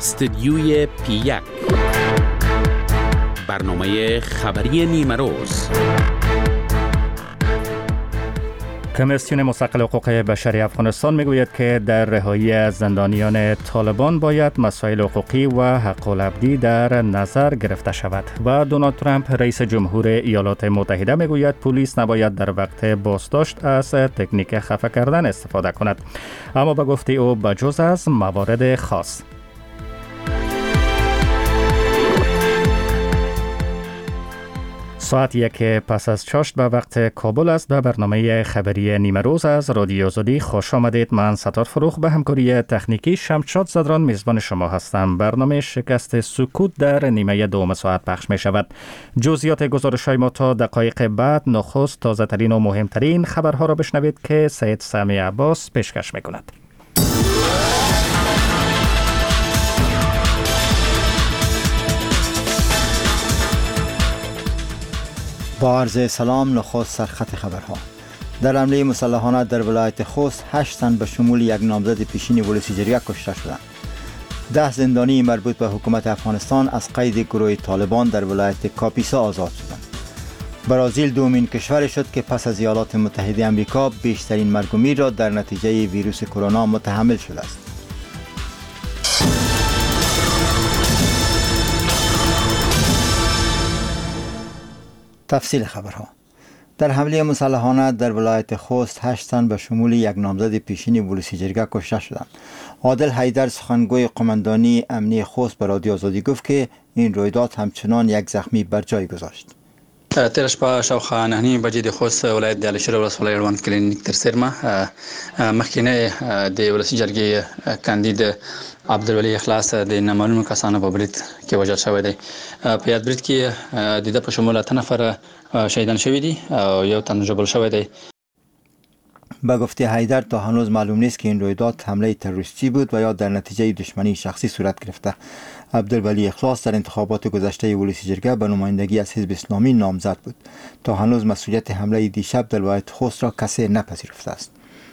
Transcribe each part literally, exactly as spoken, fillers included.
استدیوی پی یک برنامه خبری نیمه روز. کمیسیون مستقل حقوق بشری افغانستان میگوید که در رهایی از زندانیان طالبان باید مسائل حقوقی و حق العبدی در نظر گرفته شود و دونالد ترامپ رئیس جمهور ایالات متحده میگوید پلیس نباید در وقت بازداشت از تکنیک خفه کردن استفاده کند، اما به گفته او بجز از موارد خاص. ساعت یک پس از چاشت به وقت کابل است. به برنامه خبری نیمه روز از رادیو آزادی خوش آمدید. من ستار فروخ به همکاری تکنیکی شمشاد زدران میزبان شما هستم. برنامه شکست سکوت در نیمه دوم ساعت پخش می شود. جزئیات گزارش های ما تا دقایق بعد. نخست تازه ترین و مهمترین خبرها را بشنوید که سید سامی عباس پیشکش می کند. با عرض سلام، نخست سرخط خبرها. در حمله مسلحانه در ولایت خوست هشت تن به شمول یک نامزد پیشین ولسی جرگه کشته شدند. ده زندانی مربوط به حکومت افغانستان از قید گروه طالبان در ولایت کاپیسا آزاد شدند. برزیل دومین کشور شد که پس از ایالات متحده آمریکا بیشترین مرگ و میر را در نتیجه ویروس کرونا متحمل شده است. تفصیل خبرها. در حمله مسلحانه در ولایت خوست هشت تن به شمول یک نامزد پیشین ولسی جرگه کشته شدند. عادل حیدر سخنگوی قماندانی امنی خوست به رادیو آزادی گفت که این رویداد همچنان یک زخمی بر جای گذاشت. تیر شپه شاوخوا نهه نیمې بجې د خوست ولایت د علشیر ولسوالۍ اړوند کلینیک تر څیرمه مخکینی د ولسي جرګې کاندید عبدالولي اخلاص د نامعلومو کسانو په برید کې وژل شوی دی. په یاد برید کې د ده په شمول اته نفر شهیدان شوي دي او یو تن ژوبل شوی دی. به گفته حیدر تا هنوز معلوم نیست که این رویداد حمله تروریستی بود و یا در نتیجه دشمنی شخصی صورت گرفته. عبدالولی اخلاص در انتخابات گذشته ولسی جرگه به نمایندگی از حزب اسلامی نامزد بود. تا هنوز مسئولیت حمله دیشب در ولایت خوست را کسی نپذیرفته است.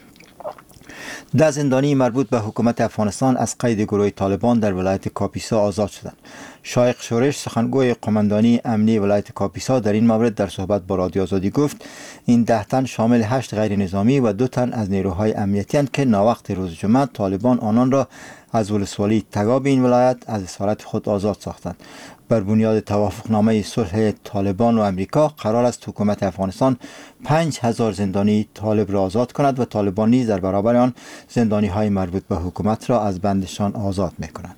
ده زندانی مربوط به حکومت افغانستان از قید گروه طالبان در ولایت کاپیسا آزاد شدند. شایق شورش سخنگوی قماندانی امنی ولایت کاپیسا در این مورد در صحبت با رادیو آزادی گفت این ده تن شامل هشت غیر نظامی و دو تن از نیروهای امنیتی اند که ناوقت روز جمعه طالبان آنان را از ولسوالی تگاب این ولایت از اسارت خود آزاد ساختند. بر بنیاد توافقنامه صلح طالبان و امریکا قرار است حکومت افغانستان پنج هزار زندانی طالب را آزاد کند و طالبان نیز در برابر آن زندانی های مربوط به حکومت را از بندشان آزاد می کنند.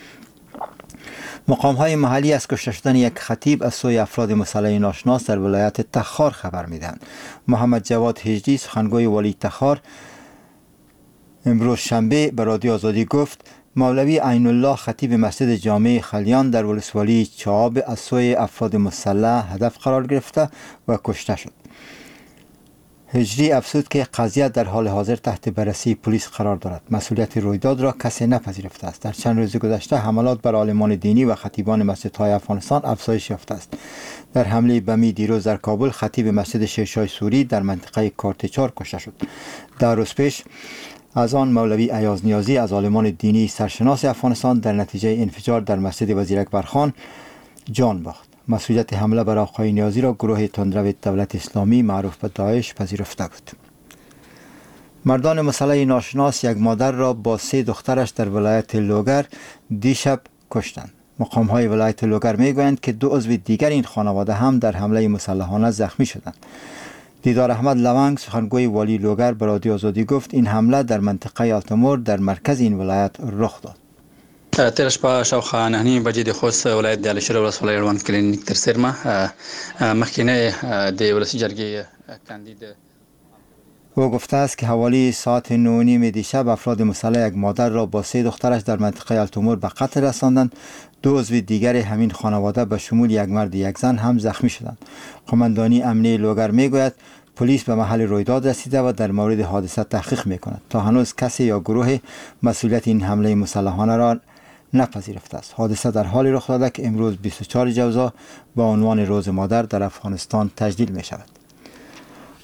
مقام های محلی از کشته شدن یک خطیب از سوی افراد مسلح ناشناس در ولایت تخار خبر می دهند. محمد جواد هجری سخنگوی والی تخار امروز شنبه به رادیو آزادی گفت مولوی عین الله خطیب مسجد جامع خلیان در ولسوالی چاب از سوی افراد مسلح هدف قرار گرفته و کشته شد. هجری افزود که قضیه در حال حاضر تحت بررسی پلیس قرار دارد. مسئولیت رویداد را کسی نپذیرفته است. در چند روز گذشته حملات بر عالمان دینی و خطیبان مسجدهای افغانستان افزایش یافته است. در حمله بمی دیروز در کابل خطیب مسجد شیرشاه سوری در منطقه کارتچار کشته شد. در روز پیش از آن مولوی ایاز نیازی از عالمان دینی سرشناس افغانستان در نتیجه انفجار در مسجد وزیر اکبر خان جان باخت. مسئولیت حمله بر آقای نیازی را گروه تندرو دولت اسلامی معروف به داعش پذیرفته بود. مردان مسلح ناشناس یک مادر را با سه دخترش در ولایت لوگر دیشب کشتند. مقام های ولایت لوگر می گویند که دو عضو دیگر این خانواده هم در حمله مسلحانه زخمی شدند. دیدار احمد لونگ سخنگوی والی لوگر به رادیو آزادی گفت این حمله در منطقه آلتمور در مرکز این ولایت رخ داد. تیر شپه شاوخوا نهه نیمې بجې د خوست ولایت د علشیر ولسوالۍ اړوند کلینیک تر څیرمه مخکینی د ولسي جرګې کاندید او گفته است که حوالی ساعت نه و نیم دیشب افراد مسلح یک مادر را با سه دخترش در منطقه آلتمور به قتل رساندند. دو عضو دیگر همین خانواده به شمول یک مرد یک زن هم زخمی شدند. قماندانی امنی لوگر میگوید پلیس به محل رویداد رسیده و در مورد حادثه تحقیق میکند. تا هنوز کسی یا گروه مسئولیت این حمله مسلحانه را نپذیرفته است. حادثه در حالی رخ داده که امروز بیست و چهار جوزا با عنوان روز مادر در افغانستان تجلیل می شود.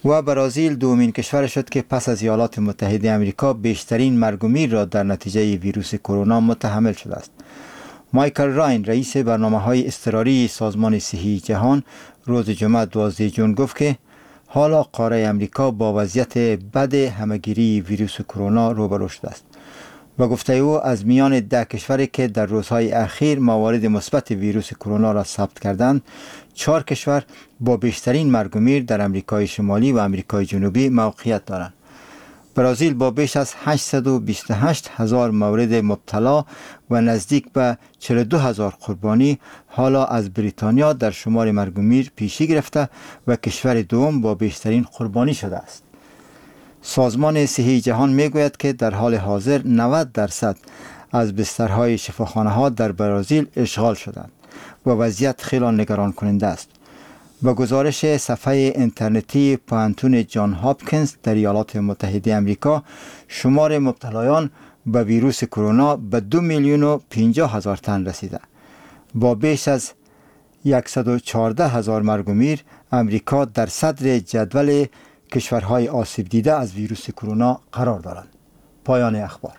و برزیل دومین کشور شد که پس از ایالات متحده آمریکا بیشترین مرگ و میر را در نتیجه ویروس کرونا متحمل شده است. مایکل راین رئیس برنامه‌های اضطراری سازمان صحی جهان روز جمعه دوازده ژوئن گفت که حالا قاره آمریکا با وضعیت بد همه‌گیری ویروس کرونا روبرو شده است. و گفته او از میان ده کشوری که در روزهای اخیر موارد مثبت ویروس کرونا را ثبت کردند، چهار کشور با بیشترین مرگ و میر در آمریکای شمالی و آمریکای جنوبی موقعیت دارند. برزیل با بیش از هشتصد و بیست و هشت هزار مورد مبتلا و نزدیک به چهل و دو هزار قربانی حالا از بریتانیا در شمار مرگ و میر پیشی گرفته و کشور دوم با بیشترین قربانی شده است. سازمان صحی جهان میگوید که در حال حاضر نود درصد از بسترهای شفاخانه ها در برزیل اشغال شدند و وضعیت خیلی نگران کننده است. با گزارش صفحه اینترنتی پوهنتون جان هاپکینز در ایالات متحده آمریکا، شمار مبتلایان به ویروس کرونا به دو میلیون و پنجاه هزار تن رسیده. با بیش از صد و چهارده هزار مرگ و میر، آمریکا در صدر جدول کشورهای آسیب دیده از ویروس کرونا قرار دارند. پایان اخبار.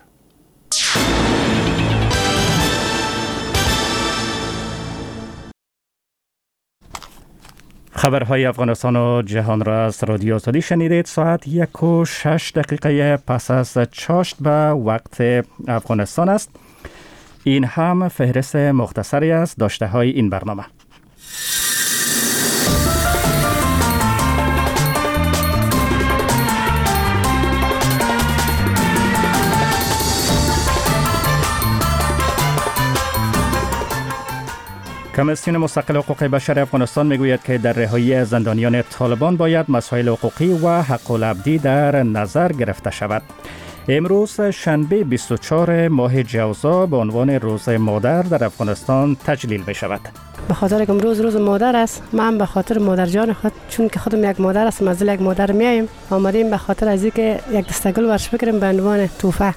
خبرهای افغانستان و جهان را از رادیو آزادی شنیدید. ساعت یک و شش دقیقه پس از چاشت به وقت افغانستان است. این هم فهرست مختصری از داشته های این برنامه. کمیسیون مستقل حقوق بشر افغانستان میگوید که در رهایی زندانیان طالبان باید مسائل حقوقی و حق العبدی در نظر گرفته شود. امروز شنبه بیست و چهارم ماه جوزا به عنوان روز مادر در افغانستان تجلیل می شود. به خاطر که امروز روز مادر است، من به خاطر مادر جان خود، چون که خودم یک مادر است، از یک مادر میایم، آمدیم به خاطر از اینکه یک دستگل ورش بگیریم به عنوان تحفه.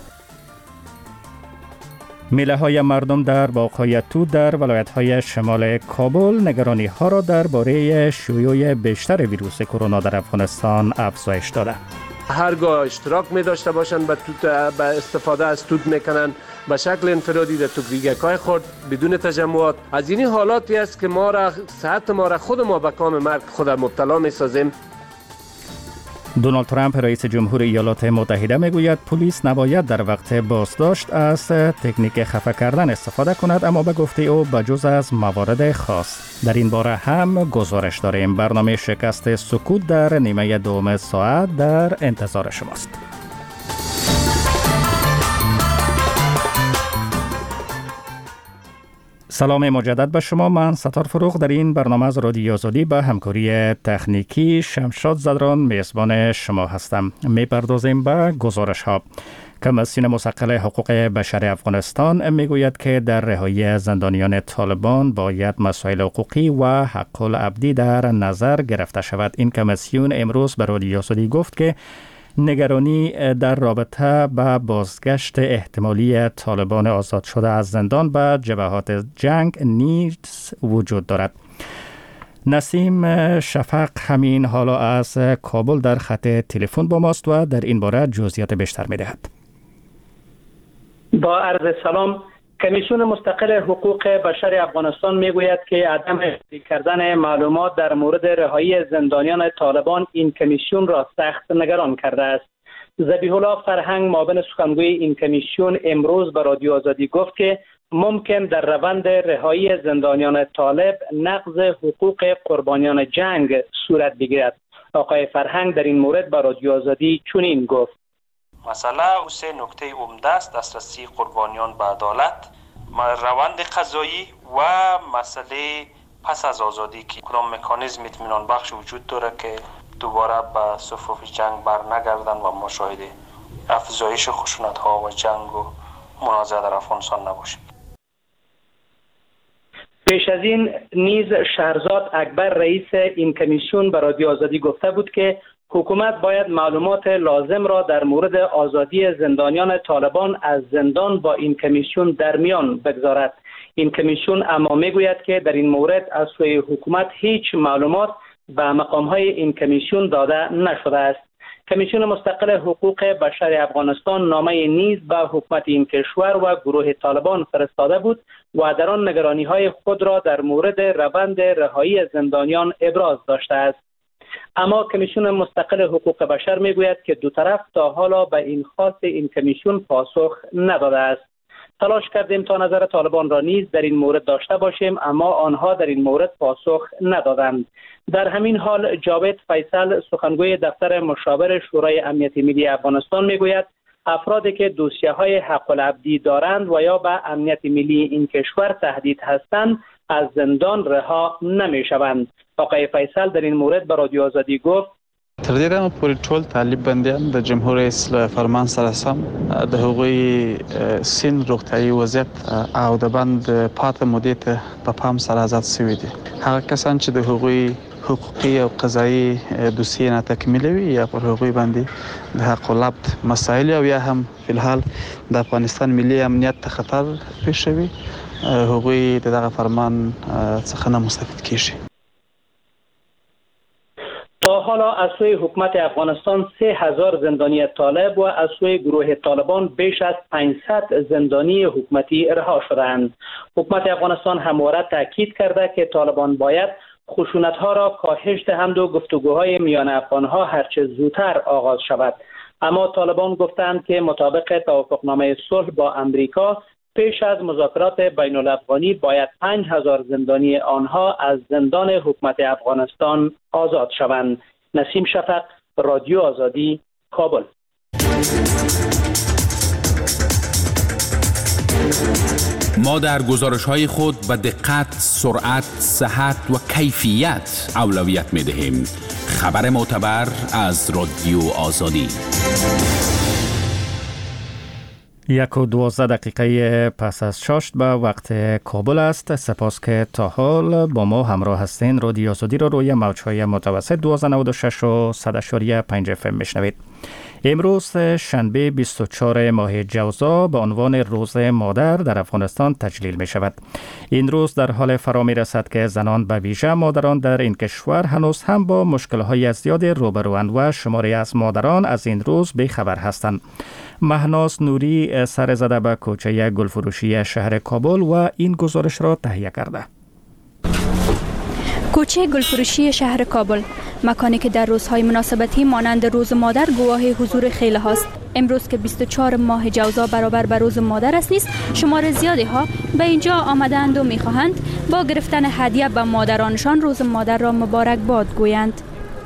میله های مردم در باغ‌های توت در ولایت‌های شمال کابل نگرانی ها را درباره شیوع بیشتر ویروس کرونا در افغانستان افزایش داده. هرگاه اشتراک می داشته باشند به توت، به استفاده از توت میکنن به شکل انفرادی در توکریگکای خود بدون تجمعات. از این حالاتی است که ما را صحت ما را خود ما به کام مرگ خود مبتلا می سازیم. دونالد ترامپ رئیس جمهور ایالات متحده میگوید پلیس نباید در وقت بازداشت از تکنیک خفه کردن استفاده کند، اما به گفته او بجز از موارد خاص. در این باره هم گزارش داریم. برنامه شکست سکوت در نیمه دوم ساعت در انتظار شماست. سلام مجدد به شما. من ستار فروغ در این برنامه از رادیو آزادی به همکاری تکنیکی شمشاد زدران میزبان شما هستم. میپردازیم به گزارش ها. کمیسیون مستقل حقوق بشر افغانستان میگوید که در رهایی زندانیان طالبان باید مسائل حقوقی و حق العبدی در نظر گرفته شود. این کمیسیون امروز به رادیو آزادی گفت که نگرانی در رابطه با بازگشت احتمالی طالبان آزاد شده از زندان به جبهات جنگ نیز وجود دارد. نسیم شفق همین حالا از کابل در خط تلفن با ماست و در این باره جزئیات بیشتر می‌دهد. با عرض سلام، کمیسیون مستقل حقوق بشر افغانستان میگوید که عدم افشا کردن معلومات در مورد رهایی زندانیان طالبان این کمیسیون را سخت نگران کرده است. ذبیح الله فرهنگ معاون سخنگوی این کمیسیون امروز به رادیو آزادی گفت که ممکن در روند رهایی زندانیان طالب نقض حقوق قربانیان جنگ صورت بگیرد. آقای فرهنگ در این مورد به رادیو آزادی چنین گفت: مسئله او سه نکته عمده است: دسترسی قربانیان به عدالت، روند قضایی و مسئله پس از آزادی که کدام مکانیزم اطمینان بخش وجود داره که دوباره به صفوف جنگ بر نگردن و مشاهده افزایش خشونت ها و جنگ و منازعه در افغانستان نباشیم. پیش از این نیز شهرزاد اکبر رئیس این کمیسیون به رادیو آزادی گفته بود که حکومت باید معلومات لازم را در مورد آزادی زندانیان طالبان از زندان با این کمیسیون در میان بگذارد. این کمیسیون اما میگوید که در این مورد از سوی حکومت هیچ معلومات به مقام‌های این کمیسیون داده نشده است. کمیسیون مستقل حقوق بشر افغانستان نامه نیز به حکومت این کشور و گروه طالبان فرستاده بود و در آن نگرانی‌های خود را در مورد روند رهایی زندانیان ابراز داشته است. اما کمیسیون مستقل حقوق بشر میگوید که دو طرف تا حالا به این خواست این کمیسیون پاسخ نداده است. تلاش کردیم تا نظر طالبان را نیز در این مورد داشته باشیم، اما آنها در این مورد پاسخ ندادند. در همین حال جاوید فیصل سخنگوی دفتر مشاور شورای امنیت ملی افغانستان میگوید افرادی که دوسیه‌های حق العبدی دارند و یا به امنیت ملی این کشور تهدید هستند از زندان رها نمی‌شوند. آقای فیصل در این مورد به رادیو آزادی گفت تر دې دمه پورې ټول طالب بندیان د جمهور رئیس له فرمان سره سم د هغوی سین روغتیايي وضعیت او د بند پاتې مودې ته په پام سره آزاد شوي دي. هغه کسان چې د هغوی حقوقي او قضایي دوسیې نه تکمیل وي یا پر هغوی باندې د حق العبد مسایل او یا هم په الحال د افغانستان ملي امنیت ته خطر پیښ شوي هغوی دغه فرمان څخه نه مستفید کیږي. تا حالا از سوی حکومت افغانستان سه هزار زندانی طالب و از سوی گروه طالبان بیش از پانصد زندانی حکومتی رها شدند. حکومت افغانستان همواره تاکید کرده که طالبان باید خشونت‌ها را کاهش دهند و گفتگوهای میان افغان‌ها هرچه زودتر آغاز شود. اما طالبان گفتند که مطابق توافقنامه صلح با امریکا پیش از مذاکرات بین الافغانی باید پنج هزار زندانی آنها از زندان حکومت افغانستان آزاد شوند. نسیم شفق، رادیو آزادی، کابل. ما در گزارش‌های خود به دقت، سرعت، صحت و کیفیت اولویت می‌دهیم. خبر معتبر از رادیو آزادی. یک و دوازده دقیقه پس از شش به وقت کابل است. سپاس که تا حال با ما همراه هستین. رادیو آزادی را روی موج‌های متوسط دویست و نود و شش و صد و پنج اف ام میشنوید. امروز شنبه بیست و چهارم ماه جوزا به عنوان روز مادر در افغانستان تجلیل می شود. این روز در حال فرا می رسد که زنان به ویژه مادران در این کشور هنوز هم با مشکل‌های زیاد روبروند و شماری از مادران از این روز بی‌خبر هستند. مهناز نوری سر زده به کوچه گلفروشی شهر کابل و این گزارش را تهیه کرده. کوچه گلفروشی شهر کابل، مکانی که در روزهای مناسبتی مانند روز مادر گواه حضور خیلی هاست. امروز که بیست و چهارم ماه جوزا برابر به روز مادر است نیست، شمار زیادی ها به اینجا آمدند و میخواهند با گرفتن هدیه به مادرانشان روز مادر را مبارک باد گویند.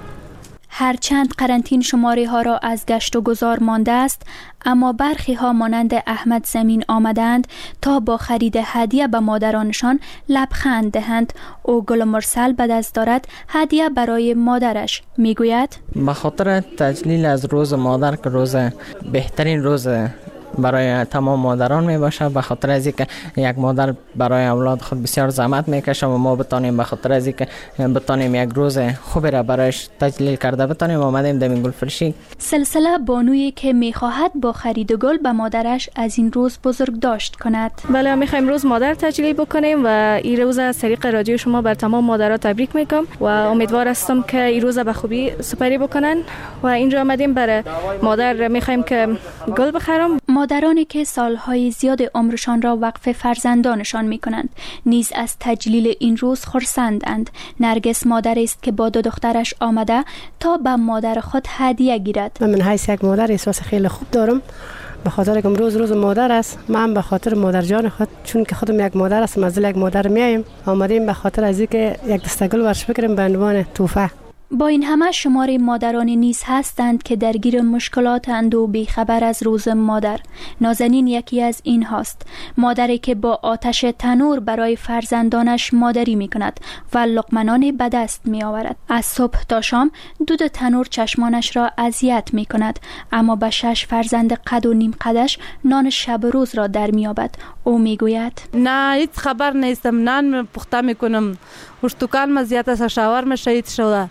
هرچند قرنطین شماری ها را از گشت و گذار مانده است، اما برخی ها مانند احمد زمین آمدند تا با خرید هدیه به مادرانشان لبخند دهند. او گل مرسل به دست دارد هدیه برای مادرش. میگوید به خاطر تجلیل از روز مادر که روز بهترین روز برای تمام مادران می باشه، به خاطر از اینکه یک مادر برای اولاد خود بسیار زحمت میکشه و ما بتانیم به خاطر از اینکه بتانیم یک روز خوبی را برایش تجلیل کرده بتانیم آمدیم در این گلفروشی. سلسله بانویی که میخواهد با خرید گل به مادرش از این روز بزرگ داشت کند. بله، میخوایم روز مادر تجلیل بکنیم و این روز از طریق رادیو شما بر تمام مادرها تبریک میگم و امیدوار هستم که این روز به خوبی سپری بکنن و اینجا آمدیم برای مادر میخوایم که گل بخرم. مادرانی که سالهای زیاد عمرشان را وقف فرزندانشان می‌کنند نیز از تجلیل این روز خرسندند. نرگس مادری است که با دو دخترش آمده تا به مادر خود هدیه گیرد. من حیث یک مادر احساس خیلی خوب دارم، به خاطر که امروز روز مادر است. من به خاطر مادر جان خود، چون که خودم یک مادر هستم، از یک مادر میایم آمدیم به خاطر از اینکه یک دستگل ورش بگیریم به عنوان تحفه. با این همه شمار مادرانی نیز هستند که درگیر مشکلاتند و بیخبر از روز مادر. نازنین یکی از این هاست. مادری که با آتش تنور برای فرزندانش مادری می کند و لقمنانی به دست می آورد. از صبح تا شام دود تنور چشمانش را اذیت می کند، اما به شش فرزند قد و نیم قدش نان شب روز را در می یابد. او می گوید نه، هیچ خبر نیستم. نان پخته می کنم، اشتکان ما زیاد است، شاورما شهید شده.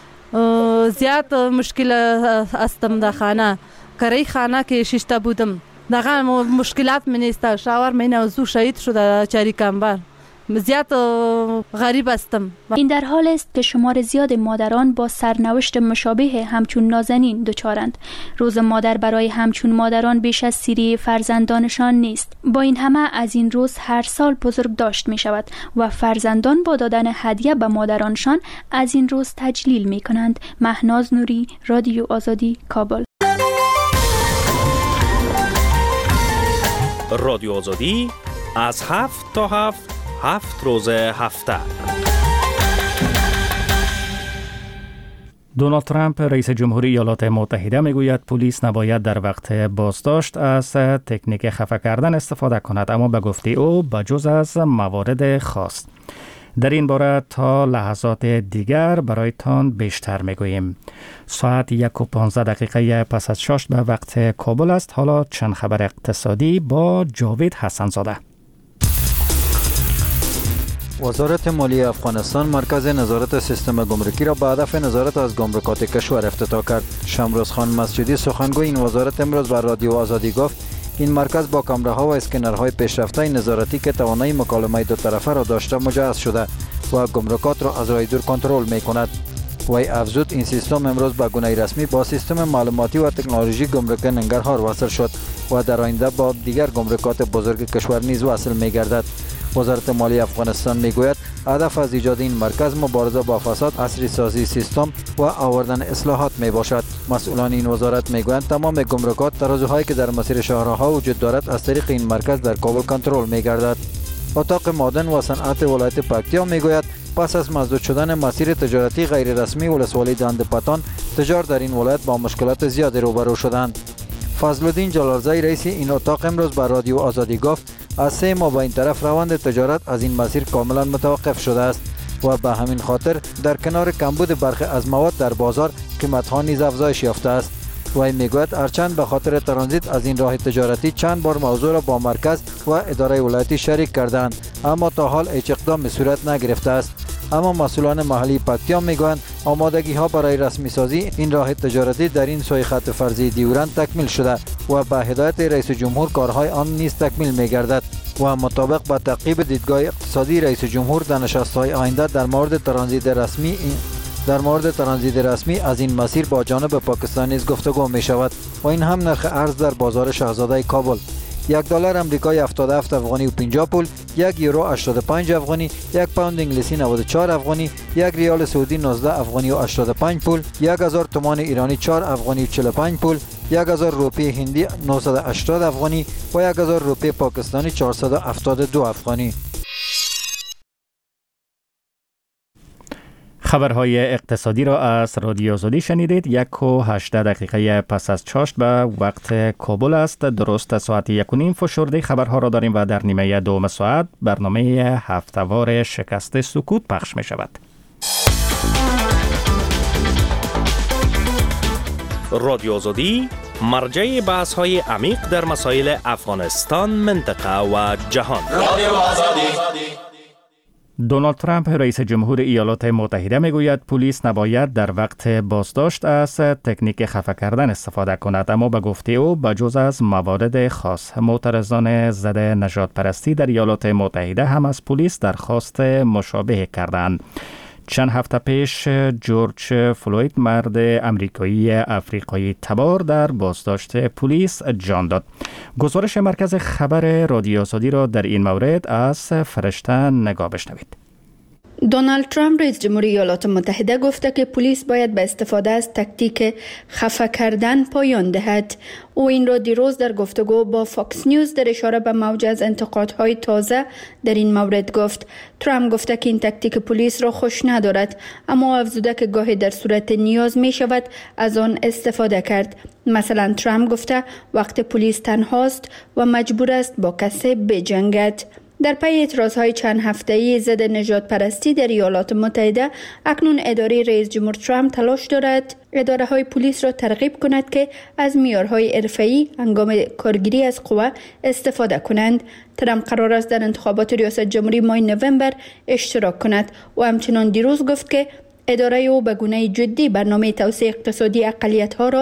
زیاد مشکل استم در خانه، کاری خانه که شیشته بودم، دقیقا مشکلات می نیست. شاور می نوزو شهید شده چاری کمبر زیاد غریب هستم. این در حال است که شمار زیاد مادران با سرنوشت مشابه همچون نازنین دچارند. روز مادر برای همچون مادران بیش از سیری فرزندانشان نیست. با این همه از این روز هر سال بزرگ داشت می شود و فرزندان با دادن هدیه به مادرانشان از این روز تجلیل می کنند. مهناز نوری، رادیو آزادی، کابل. رادیو آزادی از هفت تا هفت هفت روز هفته. دونالد ترامپ رئیس جمهوری ایالات متحده میگوید پلیس نباید در وقت بازداشت از تکنیک خفه کردن استفاده کند، اما به گفته او بجز از موارد خاص. در این باره تا لحظات دیگر برایتان بیشتر میگوییم. ساعت یک و پانزده دقیقه پس از شش به وقت کابل است. حالا چند خبر اقتصادی با جاوید حسن زاده. وزارت مالیه افغانستان مرکز نظارت سیستم گمرکی را به هدف نظارت از گمرکات کشور افتتاح کرد. شمروز خان مسجدی سخنگوی این وزارت امروز بر رادیو آزادی گفت این مرکز با کامراها و اسکنرهای پیشرفته نظارتی که توانایی مکالمه دو طرفه را داشته مجهز شده و گمرکات را از راه دور کنترل می کند. وی افزود این سیستم امروز به گونه رسمی با سیستم معلوماتی و تکنولوژی گمرک ننگرهار وصل شد و در آینده با دیگر گمرکات بزرگ کشور نیز وصل می گردد. وزارت مالیه افغانستان میگوید هدف از ایجاد این مرکز مبارزه با فساد، عصری سازی سیستم و آوردن اصلاحات می باشد. مسئولان این وزارت میگویند تمام گمرکات ترازوهایی که در مسیر شهرها وجود دارد از طریق این مرکز در کابل کنترل می گردد. اتاق معدن و صنعت ولایت پکتیا میگوید پس از مسدود شدن مسیر تجارتی غیر رسمی ولسوالی دندپتان، تجار در این ولایت با مشکلات زیادی روبرو شدند. فضلالدین جلالزی رئیس این اتاق امروز بر رادیو آزادی گفت از سه ماه به این طرف روند تجارت از این مسیر کاملا متوقف شده است و به همین خاطر در کنار کمبود برخی از مواد در بازار قیمت‌ها نیز افزایش یافته است. وی میگوید هرچند به خاطر ترانزیت از این راه تجارتی چند بار موضوع را با مرکز و اداره ولایتی شریک کردند، اما تا حال هیچ اقدامی صورت نگرفته است. اما مسئولان محلی پکتیا میگویند آمادگی ها برای رسمی سازی این راه تجارتی در این سوی خط فرضی دیورند تکمیل شده و به هدایت رئیس جمهور کارهای آن نیز تکمیل میگردد و مطابق با تعقیب دیدگاه اقتصادی رئیس جمهور در نشست‌های آینده در مورد ترانزیت رسمی در مورد ترانزیت رسمی از این مسیر با جانب پاکستان نیز گفتگو می شود و این هم نرخ ارز در بازار شاهزاده کابل. یک دلار امریکایی هفتاد و هفت افغانی و پنجاه پول، یک یورو هشتاد و پنج افغانی، یک پوند انگلیسی نود و چهار افغانی، یک ریال سعودی نوزده افغانی و هشتاد و پنج پول، یک هزار تومان ایرانی چهار افغانی و چهل و پنج پول، یک هزار روپیه هندی نهصد و هشتاد افغانی و یک هزار روپیه پاکستانی چهارصد و هفتاد و دو افغانی. خبرهای اقتصادی را از رادیو آزادی شنیدید. یک و هشده دقیقه پس از چاشت به وقت کابل است. درست ساعت یک و نیم فشرده خبرها را داریم و در نیمه دوم ساعت برنامه هفته‌وار شکست سکوت پخش می شود. رادیو آزادی مرجع بحث های عمیق در مسائل افغانستان، منطقه و جهان. رادیو آزادی. دونالد ترامپ رئیس جمهور ایالات متحده میگوید پلیس نباید در وقت بازداشت از تکنیک خفه کردن استفاده کند، اما به گفته او بجز از موارد خاص. معترضان ضد نژاد پرستی در ایالات متحده هم از پلیس درخواست مشابه کردند. چند هفته پیش جورج فلوید، مرد امریکایی افریقایی تبار، در بازداشت پلیس جان داد. گزارش مرکز خبر رادیو آزادی را در این مورد از فرشته نگاه بشنوید. دونالد ترامپ رئیس جمهوری ایالات متحده گفته که پلیس باید به استفاده از تاکتیک خفه کردن پایان دهد. او این را دیروز در گفتگو با فاکس نیوز در اشاره به موج از انتقادهای تازه در این مورد گفت. ترامپ گفته که این تاکتیک پلیس را خوش ندارد، اما افزوده که گاهی در صورت نیاز می شود از آن استفاده کرد. مثلا ترامپ گفته وقت پلیس تنهاست و مجبور است با کسی بجنگد. در پی اعتراضهای چند هفته‌ای ضد نژاد پرستی در ایالات متحده، اکنون اداره رئیس جمهور ترامپ تلاش دارد اداره‌های پلیس را ترغیب کند که از معیارهای حرفه‌ای هنگام کارگیری از قوه استفاده کنند. ترامپ قرار است در انتخابات ریاست جمهوری ماه نوامبر اشتراک کند و همچنان دیروز گفت که اداره او به گونه جدی برنامه توسعه اقتصادی اقلیت‌ها را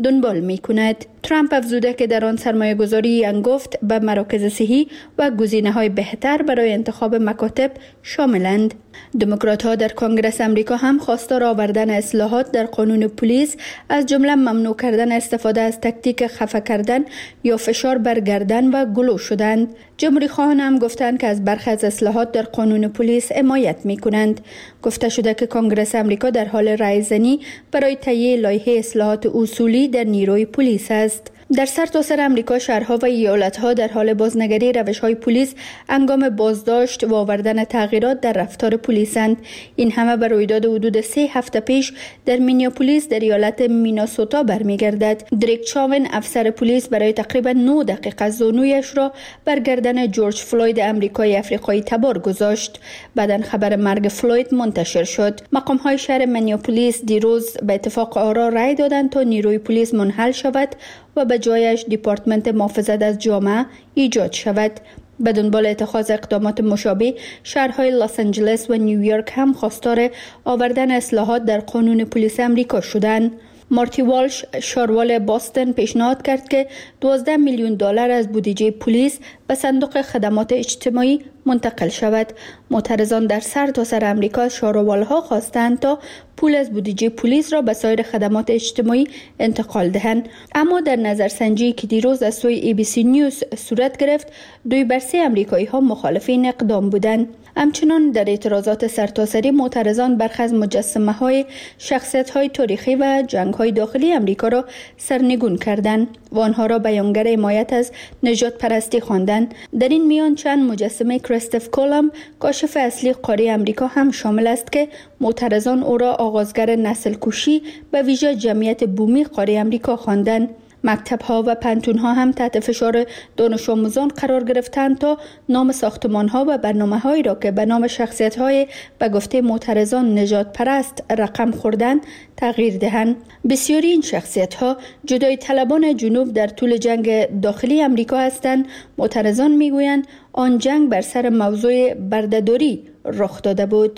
دنبال می کند. ترامپ افزوده که در آن سرمایه گذاری انگفت به مراکز صحی و گزینه های بهتر برای انتخاب مکاتب شاملند. دموکرات ها در کنگره امریکا هم خواستار آوردن اصلاحات در قانون پلیس، از جمله ممنوع کردن استفاده از تاکتیک خفه کردن یا فشار بر گردن و گلو شدند. جمهوری خواهان هم گفتند که از برخی از اصلاحات در قانون پلیس حمایت می کنند. گفته شده که کنگره امریکا در حال رأی زنی برای تهیه لایحه اصلاحات اصولی در نیروی پلیس است. در سرتاسر امریکا شهرها و ایالتها در حال بازنگری روش‌های پلیس هنگام بازداشت و آوردن تغییرات در رفتار پلیسند. این همه بر رویداد حدود سه هفته پیش در مینیاپولیس در ایالت میناسوتا برمیگردد. دریک چاون افسر پلیس برای تقریبا نه دقیقه زانویش را بر گردن جورج فلوید امریکایی افریقایی تبار گذاشت. بعداً خبر مرگ فلوید منتشر شد. مقام‌های شهر مینیاپولیس دیروز به اتفاق آرا رأی دادند تا نیروی پلیس منحل شود و به جایش دیپارتمنت محافظت از جامعه ایجاد شود. به دنبال اتخاذ اقدامات مشابه، شهرهای لس آنجلس و نیویورک هم خواستار آوردن اصلاحات در قانون پلیس امریکا شدند. مارتی والش، شاروال باستن، پیشنهاد کرد که دوازده میلیون دلار از بودجه پلیس به صندوق خدمات اجتماعی منتقل شود. معترضان در سرتاسر امریکا شاروالها خواستند تا پول از بودجه پلیس را به سایر خدمات اجتماعی انتقال دهند، اما در نظرسنجی که دیروز از سوی ای بی سی نیوز صورت گرفت، دوی بر سه امریکایی ها مخالف این اقدام بودند. همچنان در اعتراضات سرتاسری معترضان برخی از مجسمه های شخصیت های تاریخی و جنگ های داخلی امریکا را سرنگون کردند و آنها را بیانگر حمایت از نژاد پرستی خواندند. در این میان چند مجسمه کریستوف کولوم، کاشف اصلی قاره امریکا هم شامل است که معترضان او را آغازگر نسل کشی به ویژه جمعیت بومی قاره امریکا خواندند. مکتب‌ها و پنتون‌ها هم تحت فشار دانش آموزان قرار گرفتند تا نام ساختمان‌ها و برنامه‌هایی را که به نام شخصیت‌های به گفته معترضان نژاد پرست رقم خوردند تغییر دهند. بسیاری این شخصیت‌ها جدای طلبان جنوب در طول جنگ داخلی امریکا هستند. معترضان می‌گویند آن جنگ بر سر موضوع بردهداری رخ داده بود.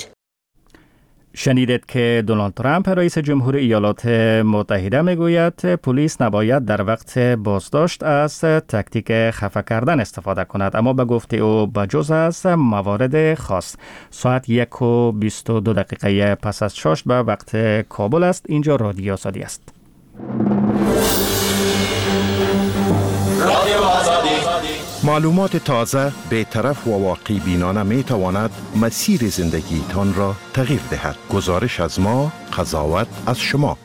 شنیدید که دونالد ترامپ رئیس جمهور ایالات متحده میگوید پلیس نباید در وقت بازداشت از تاکتیک خفه کردن استفاده کند، اما به گفته او بجز از موارد خاص. ساعت یک و بیست و دو دقیقه پس از شش به وقت کابل است. اینجا رادیو آزادی است. رادیو آزادی. معلومات تازه، بی‌طرف و واقعی بینانه می تواند مسیر زندگی تان را تغییر دهد. گزارش از ما، قضاوت از شما.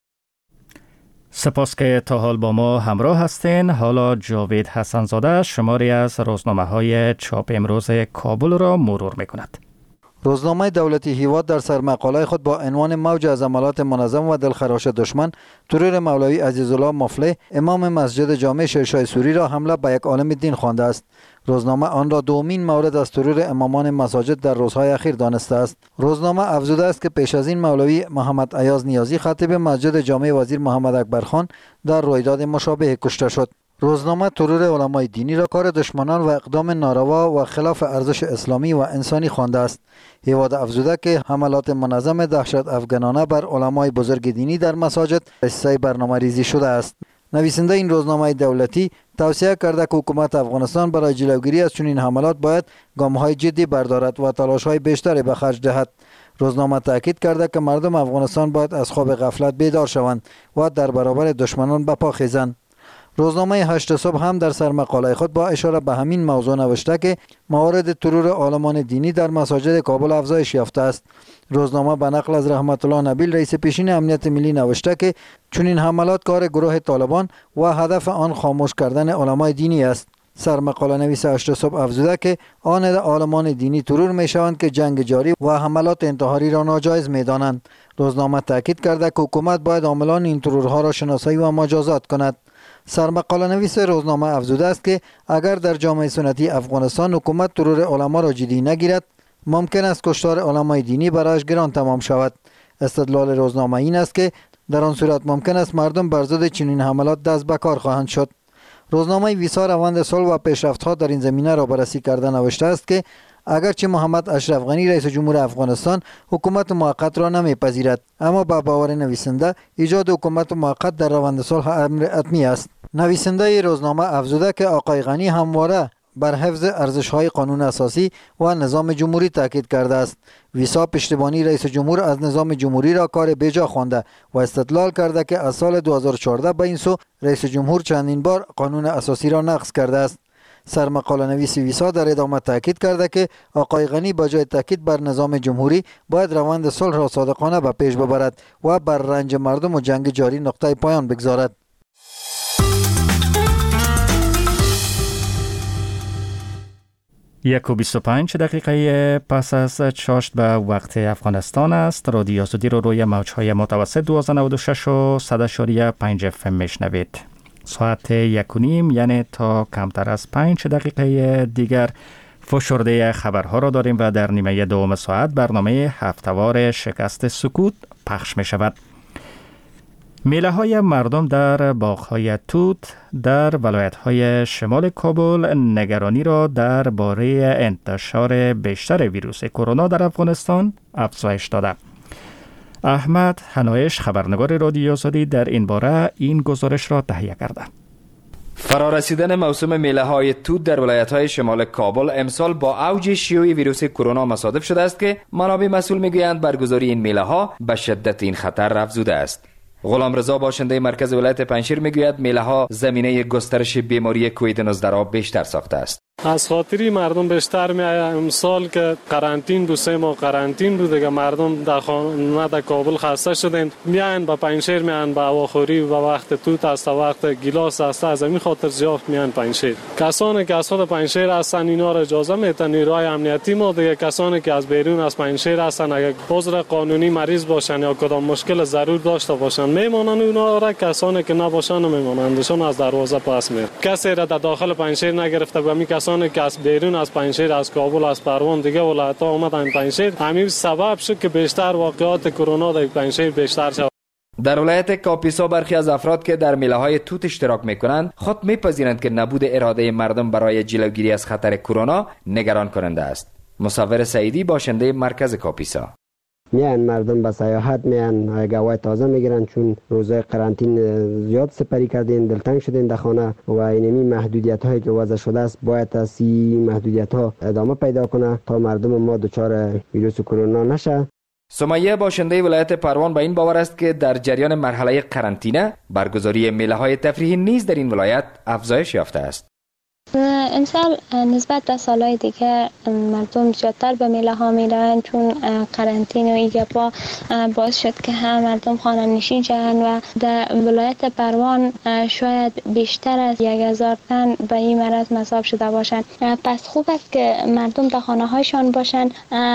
سپاس که تا حال با ما همراه هستین. حالا جاوید حسن زاده شماری از روزنامه های چاپ امروز کابل را مرور می کند. روزنامه دولتی هیواد در سرمقاله خود با عنوان موج از عملات منظم و دلخراش دشمن، ترور مولوی عزیزالله مفلح امام مسجد جامع شیرشاه سوری را حمله به یک عالم دین خوانده است. روزنامه آن را دومین مورد از ترور امامان مساجد در روزهای اخیر دانسته است. روزنامه افزوده است که پیش از این مولوی محمد ایاز نیازی خطیب مسجد جامع وزیر محمد اکبرخان در رویداد مشابه کشته شد. روزنامه ترور علمای دینی را کار دشمنان و اقدام ناروا و خلاف ارزش اسلامی و انسانی خوانده است. هیواد افزوده که حملات منظم دهشت افغانانه بر علمای بزرگ دینی در مساجد حصه برنامه ریزی شده است. نویسنده این روزنامه دولتی توصیه کرده که حکومت افغانستان برای جلوگیری از چنین حملات باید گام‌های جدی بردارد و تلاش‌های بیشتری به خرج دهد. روزنامه تاکید کرده که مردم افغانستان باید از خواب غفلت بیدار شوند و در برابر دشمنان به پا خیزند. روزنامه هشت صبح هم در سرمقاله خود با اشاره به همین موضوع نوشته که موارد ترور عالمان دینی در مساجد کابل افزایش یافته است. روزنامه به نقل از رحمت الله نبیل رئیس پیشین امنیت ملی نوشته که چنین حملات کار گروه طالبان و هدف آن خاموش کردن علمای دینی است. سرمقاله نویس هشت صبح افزوده که آن عالمان دینی ترور می شوند که جنگ جاری و حملات انتحاری را ناجایز می دانند. روزنامه تاکید کرده که حکومت باید عاملان این ترورها را شناسایی و مجازات کند. سرمقاله نویس روزنامه افزوده است که اگر در جامعه سنتی افغانستان حکومت ترور علما را جدی نگیرد، ممکن است کشتار علمای دینی برایش گران تمام شود. استدلال روزنامه این است که در آن صورت ممکن است مردم بر ضد چنین حملات دست به کار خواهند شد. روزنامه ویسا روند صلح و پیشرفت‌ها در این زمینه را بررسی کرده نوشته است که اگرچه محمد اشرف غنی رئیس جمهور افغانستان حکومت موقت را نمیپذیرد، اما با باور نویسنده ایجاد حکومت موقت در روند صلح امر حتمی است. نویسنده روزنامه افزوده که آقای غنی همواره بر حفظ ارزش‌های قانون اساسی و نظام جمهوری تاکید کرده است. ویسا پشتیبانی رئیس جمهور از نظام جمهوری را کار بیجا خوانده و استدلال کرده که از سال دو هزار و چهارده به این سو رئیس جمهور چندین بار قانون اساسی را نقض کرده است. سرمقاله نویس ویسا در ادامه تاکید کرده که آقای غنی با جای تاکید بر نظام جمهوری باید روند صلح را صادقانه به پیش ببرد و بر رنج مردم و جنگ جاری نقطه پایان بگذارد. یک و بیست و پنج دقیقه پس از چاشت به وقت افغانستان است. رادیو آزادی رو روی موجهای متوسط دویست و نود و شش و صد و پنج اف ام میشنوید. ساعت یک و نیم یعنی تا کمتر از پنج دقیقه دیگر فشرده خبرها را داریم و در نیمه دوم ساعت برنامه هفته‌وار شکست سکوت پخش می شود. میله های مردم در باغ‌های توت در ولایت‌های شمال کابل نگرانی را درباره انتشار بیشتر ویروس کرونا در افغانستان افزایش داده. احمد حنایش خبرنگار رادیو آزادی در این باره این گزارش را تهیه کرده. فرارسیدن موسم میله های توت در ولایت‌های شمال کابل امسال با اوج شیوع ویروس کرونا مصادف شده است که منابع مسئول میگویند برگزاری این میله ها به شدت این خطر افزوده است. غلام رضا باشنده مرکز ولایت پنجشیر میگوید میله ها زمینه گسترش بیماری کووید نوزده را بیشتر ساخته است. از خاطری مردم بیشتر میآیند. امسال که قرنطین بود، سه ماه قرنطین بود دیگه، مردم در خانه در کابل خسته شدند، میایند با پنجشیر، میایند با هواخوری و وقت توت است، وقت گیلاس است، از همین خاطر زیاد میایند پنجشیر. کسانی که از خود پنجشیر هستند اینا را اجازه میدن نیروهای امنیتی ما، دیگه کسانی که از بیرون از پنجشیر هستند اگر عذر قانونی مریض باشن یا کدام مشکل ضرور داشته باشن میمانند، اونا را کسانی که نباشن نمیمانندشون از دروازه پس میره. کسی را در داخل پنجشیر نگرفته و می کسانی که از بیرون از پنجشیر، از کابل، از پروان دیگه ولایت‌ها اومدن پنجشیر، همین سبب شد که بیشتر واقعات کرونا در پنجشیر بیشتر شد. در ولایت کاپیسا برخی از افراد که در میله های توت اشتراک میکنند خود میپذیرند که نبود اراده مردم برای جلوگیری از خطر کرونا نگران کننده است. مصور سعیدی باشنده مرکز کاپیسا: میان مردم به سیاحت میان، گوای تازه میگیرن چون روزای قرنطین زیاد سپری کردین، دلتنگ شدین در خانه و اینمی محدودیت هایی که وضع شده است باید از این محدودیت ها ادامه پیدا کنه تا مردم ما دچار ویروس کرونا نشه. سمیه باشنده ولایت پروان با این باور است که در جریان مرحله قرنطینه برگزاری میله های تفریحی نیز در این ولایت افزایش یافته است. امسال نسبت به سالهای دیگه مردم زیادتر به میله ها میرن چون قرنطینه و ایگپا باعث شد که هم مردم خانه نشین شدن و در ولایت پروان شاید بیشتر از یک هزار تن به این مرض مصاب شده باشند. پس خوب است که مردم در خانه هایشان باشند،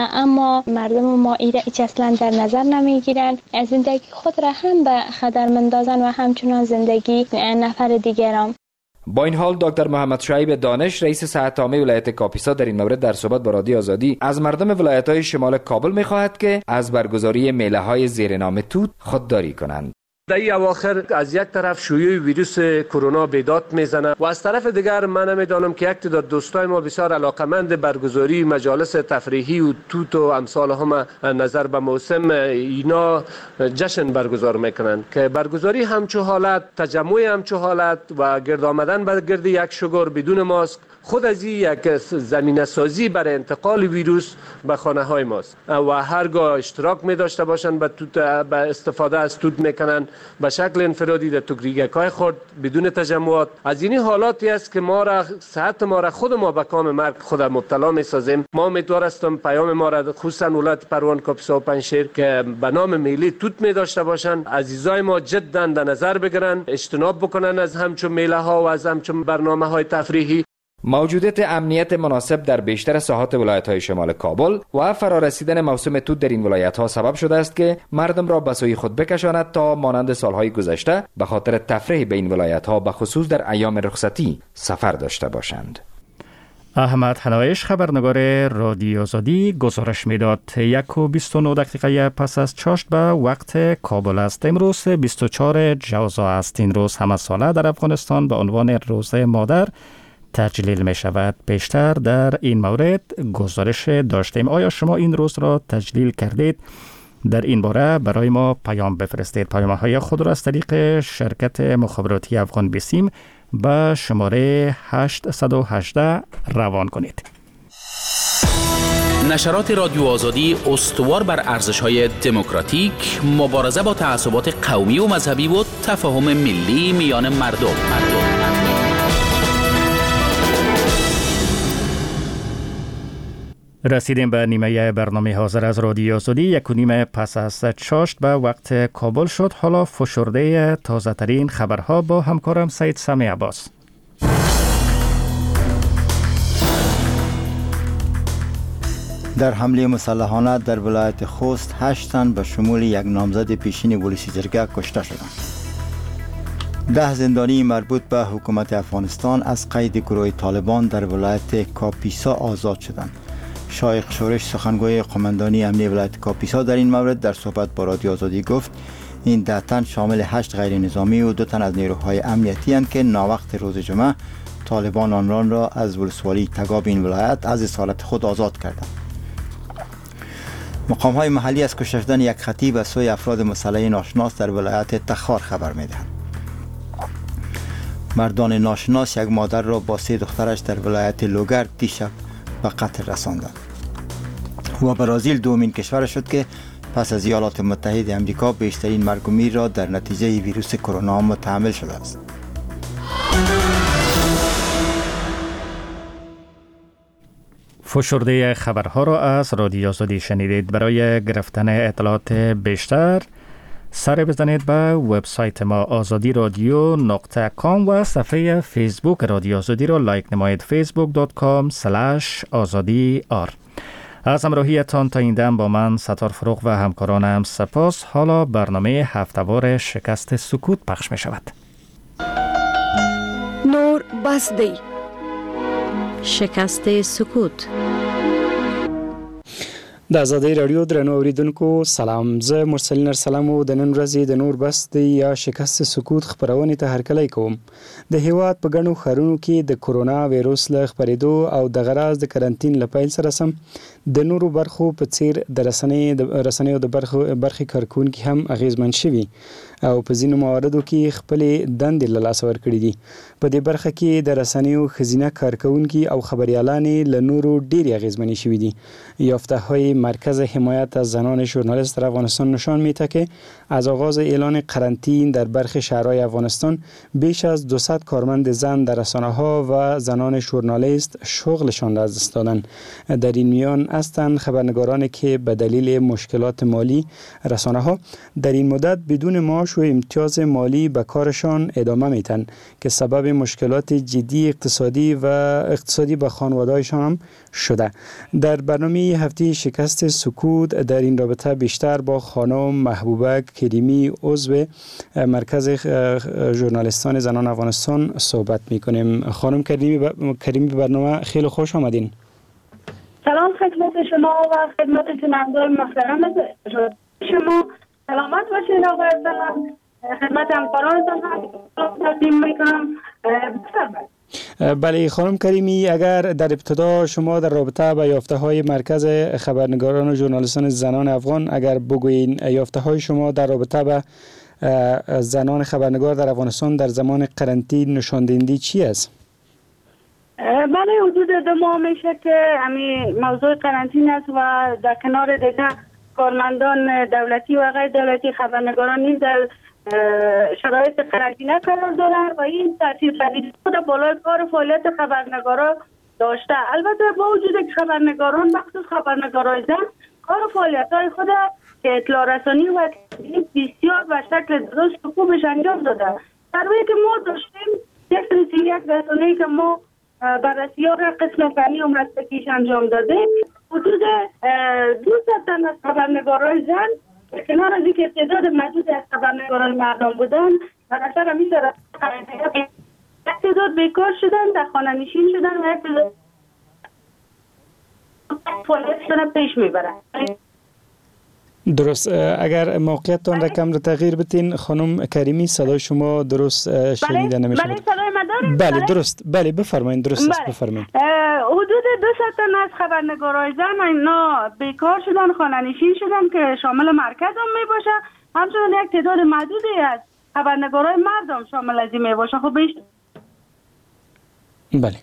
اما مردم ما ایره هیچ اصلا در نظر نمیگیرن، زندگی خود را هم به خطر مندازن و همچنان زندگی نفر دیگران. با این حال دکتر محمد شعیب دانش رئیس صحت عامه ولایت کاپیسا در این مورد در صحبت با رادیو آزادی از مردم ولایت‌های شمال کابل می‌خواهد که از برگزاری میله‌های زیر نام توت خودداری کنند. در این اواخر از یک طرف شیوع ویروس کرونا بیداد میزنه و از طرف دیگر من نمیدانم که یک تعداد دوستای ما بسیار علاقمند برگزاری مجالس تفریحی و توت و امثال هم نظر به موسم اینا جشن برگزار میکنند که برگزاری همچو حالت، تجمع همچو حالت و گرد آمدن به گرد یک شگار بدون ماسک خود از این یک زمینه سازی برای انتقال ویروس به خانه های ماست و هرگاه اشتراک می داشته باشند به توت، به استفاده از توت میکنن به شکل انفرادی در توکریگکای خود بدون تجمعات. از این حالاتی است که ما را صحت ما را خود ما به کام مرگ خود مبتلا می سازیم. ما امیدوار هستم پیام ما را خصوصا ولایت پروان، کاپیسا و پنجشیر که به نام میله توت می داشته باشند عزیزای ما جدا در نظر بگیرن، اجتناب بکنن از همچون میله ها و از همچون برنامه های تفریحی. موجودیت امنیت مناسب در بیشتر ساحات ولایت‌های شمال کابل و فرارسیدن موسم توت در این ولایت‌ها سبب شده است که مردم را به سوی خود بکشاند تا مانند سالهای گذشته به خاطر تفریح به این ولایت‌ها به خصوص در ایام رخصتی سفر داشته باشند. احمد حنایش خبرنگار رادیو آزادی گزارش میداد. یک و بیست و نه دقیقه پس از چاشت به وقت کابل است. امروز بیست و چهار جوزا است. این روز همه ساله در افغانستان به عنوان روز مادر تجلیل می شود. بیشتر در این مورد گزارش داشتیم. آیا شما این روز را تجلیل کردید؟ در این باره برای ما پیام بفرستید. پیام‌های خود را از طریق شرکت مخابراتی افغان بیسیم به شماره هشت یک هشت روان کنید. نشرات رادیو آزادی استوار بر ارزش‌های دموکراتیک، مبارزه با تعصبات قومی و مذهبی و تفاهم ملی میان مردم. مردم. رسیدیم به نیمه برنامه حاضر از رادیو آزادی. یک و نیم پس از چاشت به وقت کابل شد. حالا فشرده تازه ترین خبرها با همکارم سید سمی عباس. در حمله مسلحانه در ولایت خوست هشت تن به شمول یک نامزد پیشین ولسی جرگه کشته شدند. ده زندانی مربوط به حکومت افغانستان از قید گروه طالبان در ولایت کاپیسا آزاد شدند. شایق شورش سخنگوی قماندانی امنیه ولایت کاپیسا در این مورد در صحبت با رادیو آزادی گفت این ده تن شامل هشت غیر نظامی و دو تن از نیروهای امنیتی اند که ناوقت روز جمعه طالبان آنان را از ولسوالی تگاب این ولایت از اسارت خود آزاد کردند. مقام های محلی از کشته شدن یک خطیب از سوی افراد مسلح ناشناس در ولایت تخار خبر میدهند. مردان ناشناس یک مادر را با سه دخترش در ولایت لوگر دیشب به قتل رساندند. و برزیل دومین کشور شد که پس از ایالات متحده آمریکا بیشترین مرگ و میر را در نتیجه ویروس کرونا متحمل شده است. فشرده خبرها را از رادیو آزادی شنیدید. برای گرفتن اطلاعات بیشتر سر بزنید به وبسایت ما آزادی رادیو نقطه کام و صفحه فیسبوک رادیو آزادی را لایک نمایید. فیسبوک دات کام سلش آزادی آر. از همراهیتان تا این دم با من ستار فروغ و همکارانم سپاس. حالا برنامه هفته‌وار شکست سکوت پخش می شود. نور بسدی شکست سکوت. د آزادۍ رادیو درنو اوریدونکو سلام. زه مرسلین ارسلم او د نن ورځې د نور بس د یا شکست سکوت خبرونه ته هرکلی کوم. د هیواد په ګڼو ښارونو کې د کورونا وایروس له خپرېدو او د غراز د کرنټین له پیل سره سم د نورو برخو په څیر د رسنۍ د رسنیو د برخو برخې کارکونکي هم اغیزمن شوي او په ځینو مواردو کې خپل دندې له لاسه ورکړي دي. په دې برخه کې د رسنیو خزینه کارکونکي او خبریالان له نورو ډیر اغیزمن شوي دي. یافته‌های مرکز حمایت از زنان ژورنالیست در افغانستان نشان می‌دهد که از آغاز اعلان قرنطین در برخی شهرهای افغانستان بیش از دویست کارمند زن در رسانه‌ها و زنان ژورنالیست شغلشان را از دست دادند. در این میان هستند خبرنگارانی که به دلیل مشکلات مالی رسانه‌ها در این مدت بدون معاش و امتیاز مالی به کارشان ادامه می‌دهند که سبب مشکلات جدی اقتصادی و اقتصادی به خانواده‌هایشان هم شده. در برنامه هفته شکست سکوت در این رابطه بیشتر با خانم محبوبه کریمی عضو مرکز ژورنالیستان زنان افغانستان صحبت می‌کنیم. خانم کریمی کریمی به برنامه خیلی خوش آمدین. سلام خدمت شما و خدمت شنوندگان محترم شما. سلامت باشید آقای ارسلان. خدمت همکارانتان هم تقدیم میکنم. بله خانم کریمی، اگر در ابتدا شما در رابطه با یافته‌های مرکز خبرنگاران و ژورنالیستان زنان افغان اگر بگویین یافته‌های شما در رابطه با زنان خبرنگار در افغانستان در زمان قرنطینه نشان دهنده چی است؟ بله حدود دو ماه میشه که همین موضوع قرنطینه است و در کنار دیگه کارمندان دولتی و غیر دولتی خبرنگاران نیز در شرایط قرنطینه قرار دارند و این تاثیر پذیری خود بالای کار فعالیت خبرنگاران داشته. البته با وجود که خبرنگاران مخصوص خبرنگارای زن کار فعالیت‌های خود که اطلاع رسانی و بسیار به شکل درست و خوبش انجام داده. در حالی که ما داشتیم یک سری یک رسانه‌ای که ما بررسی‌ها را قسم فنی و مسلکیش انجام داده، حدود دویست تن از خبرنگارای زن کنار از اینکه تعداد محدود از خبرنگاران مردان بودن در اثر همین یک تعداد بیکار شدن، در خانه نشین شدن و یک تعداد فعالیتشان پیش میبرن. درست. اگر موقعیتتان را کم را تغییر بتین خانم کریمی، صدای شما درست شنیده نمیشه. بله صدای من دارید؟ بله درست. بله بفرمایید. درست است بفرمایید. حدود دو تن از خبرنگارای زن اینا بیکار شدن، خانه‌نشین شدن که شامل مرکز هم می باشه، همچنین یک تعداد محدودی از خبرنگارای مردم شامل از این می باشه. خب بیشتر بله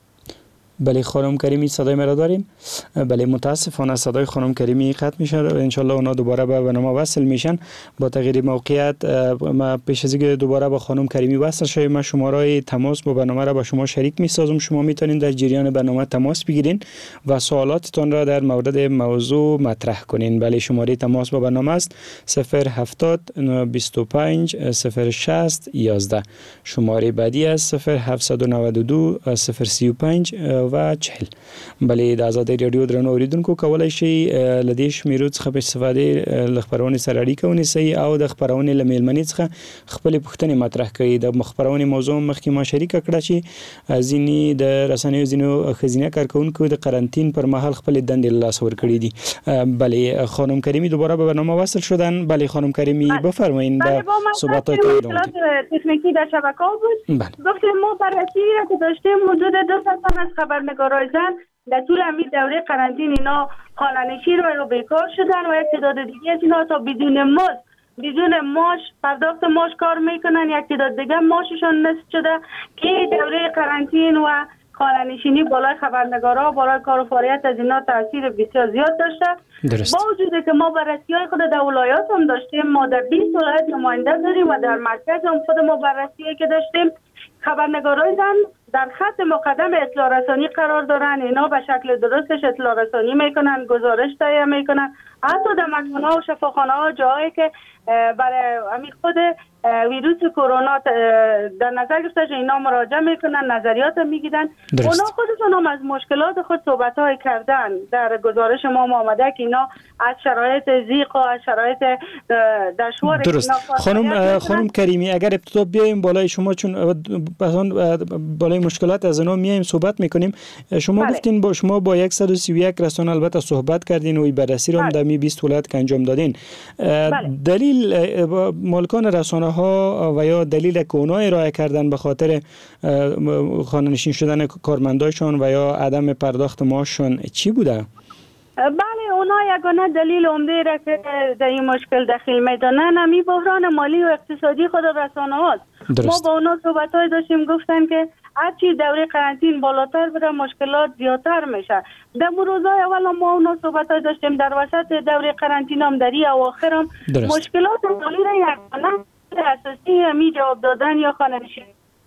بله خانم کریمی صدای مرا داریم؟ بله متاسفانه صدای خانم کریمی قطع میشه. انشالله اونا دوباره به برنامه وصل میشن. با تغییر موقعیت ما پیش از اینکه دوباره با خانم کریمی وصل شویم، ما شماره تماس با برنامه را با شما شریک میسازم. شما میتونید در جریان برنامه تماس بگیرین و سوالاتتان را در مورد موضوع مطرح کنین. بله شماره تماس با برنامه است صفر هفتاد بیست و پنج صفر شصت یازده. شماره بعدی است صفر هفتصد و نود و دو صفر سی و پنج و چهل. بله د آزادۍ رادیو درنو اوریدونکو کولای شي لدې شمیرو څخه په استفاده ل خبرونې سره اړیکه ونیسئ او د خبرونې له میلمنې څخه خپل پوښتنې مطرح کړئ. د خبرونې موضوع مخکې ما شریکه کړه چې ځینې د رسنیو ځینو ښځینه کارکونکو د قرنطین پر مهال خپل دندې له لاسه ورکړې دي. بله خانم کریمی دوباره به برنامه وصل شدن. بله خانم کریمی بفرمایید در صحبتاتون ادامه بدید. تکنیکی در شبکه بود. گفتیم ما بررسی را که داشتیم حدود دو تا از خبرنگارای زن در طول همین دوره قرنطین اینا خانه‌نشین و بیکار شدن و یک تعداد دیگه از اینا تا بدون مزد بدون معاش پرداخت معاش کار میکنن. یک تعداد دیگه معاششون نصف شده که دوره قرنطین و خانه‌نشینی بالای خبرنگارا بالای کار و فعالیت از اینا تاثیر بسیار زیاد داشته. درست. با وجودی که ما بررسی‌های خود در ولایات هم داشتیم، ما در بیست ولایت نماینده داریم و در مرکز هم خود ما بررسی‌ای که داشتیم، خبرنگارای زن در خط مقدم اطلاع رسانی قرار دارن. اینا به شکل درستش اطلاع رسانی میکنن، گزارش تهیه میکنن، حتی در مکان‌ها و شفاخانه‌ها جایی که برای همین خود ویروس کرونا در نظر گرفته شده اینا مراجعه میکنن، نظریات میگیرن. اونا خودشون هم از مشکلات خود صحبت‌های کردن. در گزارش ما آمده که اینا از شرایط ضیق و از شرایط دشوار درست. خانم خانم کریمی اگر ابتدا بیایم بالای شما، چون بالای مشکلات از اونا میایم صحبت میکنیم، شما بله. گفتین با شما با صد و سی و یک رسانه البته صحبت کردین و بررسی رو هم در می بیست ولایت که انجام دادین. بله. دلیل مالکان رسانه ها و یا دلیل که اونا ارائه کردن به خاطر خانه‌نشین شدن کارمندایشون و یا عدم پرداخت معاششون چی بوده؟ بله اونا یگانه دلیل عمده را که در این مشکل دخیل میدانن همین بحران مالی و اقتصادی خود رسانه هاست. ما با اونا صحبت‌های داشتیم، گفتن که هرچی دوره قرنطین بالاتر بره مشکلات زیادتر میشه. در روزهای اول ما اونا صحبت‌های داشتیم، در وسط دوره قرنطین هم در این اواخر هم مشکلات مالی را یگانه اساسی همی جواب دادن یا خانه‌نشینی.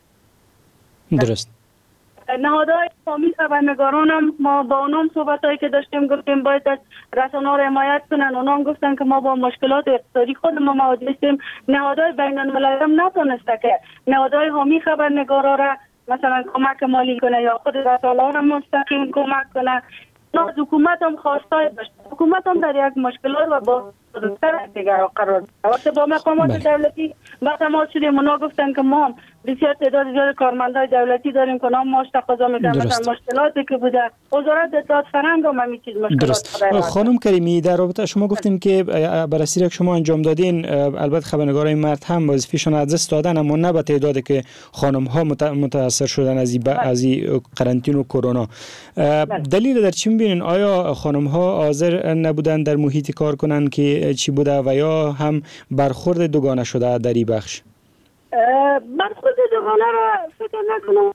درست. نهادهای اسلامی خبرنگاران هم ما با اونام صحبتایی که داشتیم گفتیم باید از رسانه‌ها رو حمایت کنن. اونام گفتن که ما با مشکلات اقتصادی خود ما مواجه هستیم. نهادهای بین‌المللی هم نتونسته که نهادهای حامی خبرنگارا را مثلا کمک مالی کنه یا خود رسانه‌ها را مستقیم کمک کنه. از حکومت هم خواستای داشت. حکومت هم در یک مشکلات و با بزرگتر دیگر قرار داشت. وقتی با مقامات دولتی با تماس شدیم اونا گفتن که ما بسیار تعداد زیاد کارمندای دولتی داریم که نام معاش تقاضا میکنن. مثلا مشکلاتی که بوده وزارت اطلاعات فرهنگ هم همین چیز مشکلات. خانم کریمی در رابطه شما گفتیم که بررسی را که شما انجام دادین البته خبرنگارای مرد هم وظیفه‌شون از دست دادن، اما نه به تعدادی که خانم ها متاثر شدن از این از این قرنطین و کرونا. دلیل در چی می‌بینین؟ آیا خانم ها حاضر نبودن در محیطی کار کنن که چی بوده و یا هم برخورد دوگانه شده در این بخش؟ برخورد دوگانه را فکر نکنم.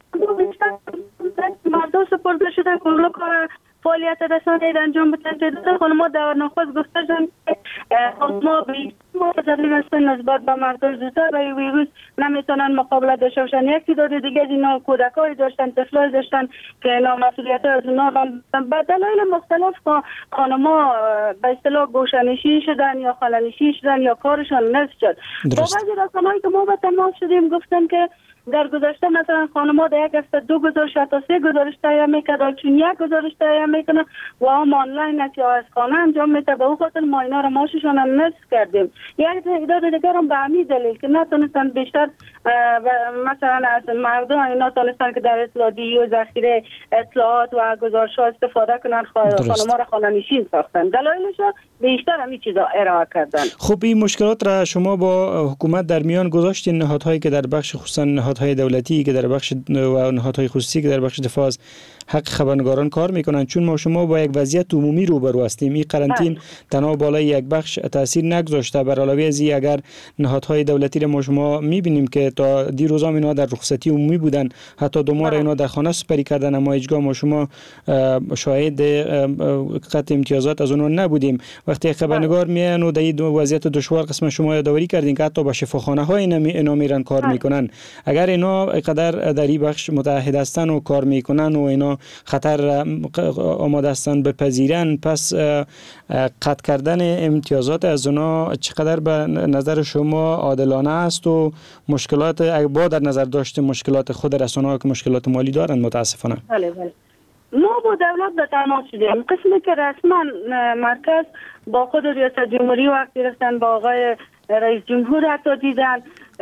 مردم سپرده شده کلو کار فعالیت رسانه‌ای انجام بدن. تعداد خانم‌ها در نخست گفته شدن خانم‌ها بی‌مقداری هستن نسبت به مردم زودتر با این ویروس نمیتونن مقابله داشته باشن. یک تعداد دیگه از اینا کودکایی داشتن، طفلایی داشتن که اینا مسئولیت از اونا به دلایل مختلف خانم‌ها به اصطلاح گوشه‌نشین شدن یا خاله‌نشین شدن یا کارشان نصف شد. با بعضی رسانه‌ای که ما به تماس شدیم گفتن که در گذشته مثلا خانم‌ها در یک هفته دو گزارش تا سه گزارش تهیه میکردن، چون یک گزارش تهیه میکنن و هم آنلاین است یا از خانه انجام میده. به اون خاطر ما اینا رو معاششان هم نصف کردیم. یک تعداد دیگر هم به همین دلیل که نتونستن بیشتر مثلا از مردم اینا تونستن که در اطلاعیه و ذخیره اطلاعات و گزارش ها استفاده کنن، خانم‌ها را خانه نشین ساختن. دلایلش بیشتر همین چیزا ارائه کردن. خب این مشکلات را شما با حکومت در میان گذاشتین، نهادهایی که در بخش خصوصا نهادهای دولتی که در بخش و نهادهای خصوصی که در بخش دفاع از حق خبرنگاران کار میکنن، چون ما شما با یک وضعیت عمومی روبرو هستیم. این قرنطین تنها بالای یک بخش تاثیر نگذاشته، بر علاوه از این اگر نهادهای دولتی را ما شما میبینیم که تا دیروز هم اینا در رخصتی عمومی بودن، حتی دو ماه اینا در خانه سپری کردن، اما هیچگاه ما شما شاهد قطع امتیازات از اونها نبودیم. وقتی خبرنگار میان و در این وضعیت دشوار قسم شما یادآوری کردین که حتی به شفاخانه های اینا میرن کار میکنن. اگر اینا قدر در این بخش متحد هستن و کار میکنن و اینا خطر آماده هستن بپذیرن، پس قطع کردن امتیازات از اونا چقدر به نظر شما عادلانه است و مشکلات با در نظر داشته مشکلات خود رسانه‌ها که مشکلات مالی دارن متاسفانه؟ بله بله. ما با دولت به تماس شدیم. قسمی که رسما مرکز با خود ریاست جمهوری وقتی رفتن با آقای رئیس جمهور حتی دیدن،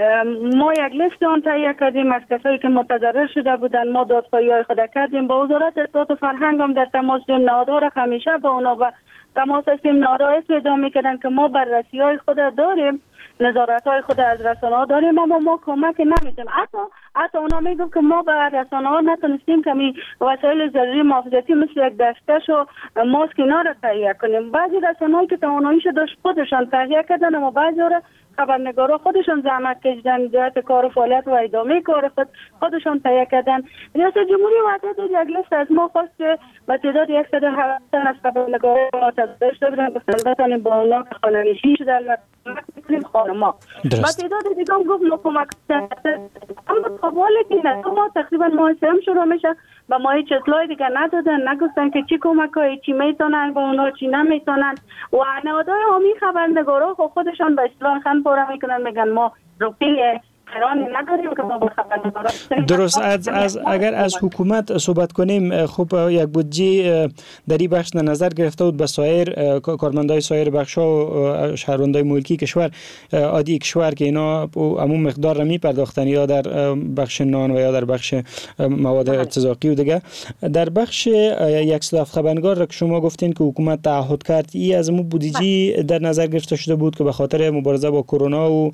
ما یک لیست آن تهیه کردیم از کسایی که متضرر شده بودن. ما دادخواهی های خود کردیم، با وزارت اطلاعات و فرهنگ هم در تماس شدیم. نهادها را همیشه با اونا و تماس هستیم. نهادها ادعا میکردن که ما بررسی های خود داریم، نظارت های خود از رسانه ها داریم، اما ما کمک نمیتونیم. حتی حتی اونا میگن که ما به رسانه ها نتونستیم که می وسایل ضروری محافظتی مثل یک دستکش و ماسک اینا را تهیه کنیم. بعضی رسانه هایی که تواناییش داشت خودشان تهیه کردن، اما بعضی را خبرنگارا خودشان زحمت کشیدن، جهت کار و فعالیت و ادامه کار خود خودشان تهیه کردن. ریاست جمهوری وعده داد یک لیست از ما خواست که به تعداد صد و هفتاد تن از خبرنگارا متضرر شده بودن بتونیم با اونا خانه‌نشین شدن و کمک می‌کنیم خانم‌ها. به تعداد دیگه هم گفت ما کمک کنیم، اما قباله که نه ما تقریبا ماه سوم شروع میشه و ما هیچ اطلاعی دیگه ندادن، نگفتن که چی کمک‌های چی میتونن با اونا چی نمیتونن. و نهادهای عمومی خبرنگارا خودشان به اصطلاح خن پاره میکنن، میگن ما روپیه کرانی نداریم که ما با خبرنگارا. درست. از, از اگر از حکومت صحبت کنیم، خب یک بودجه در این بخش نظر گرفته بود به سایر کارمندای سایر بخش‌ها و شهروندای ملکی کشور عادی کشور که اینا عموم مقدار را میپرداختن، یا در بخش نان و یا در بخش مواد ارتزاقی و دیگه. در بخش صد و هفت خبرنگار را که شما گفتین که حکومت تعهد کرد، این از مو بودجه در نظر گرفته شده بود که به خاطر مبارزه با کرونا و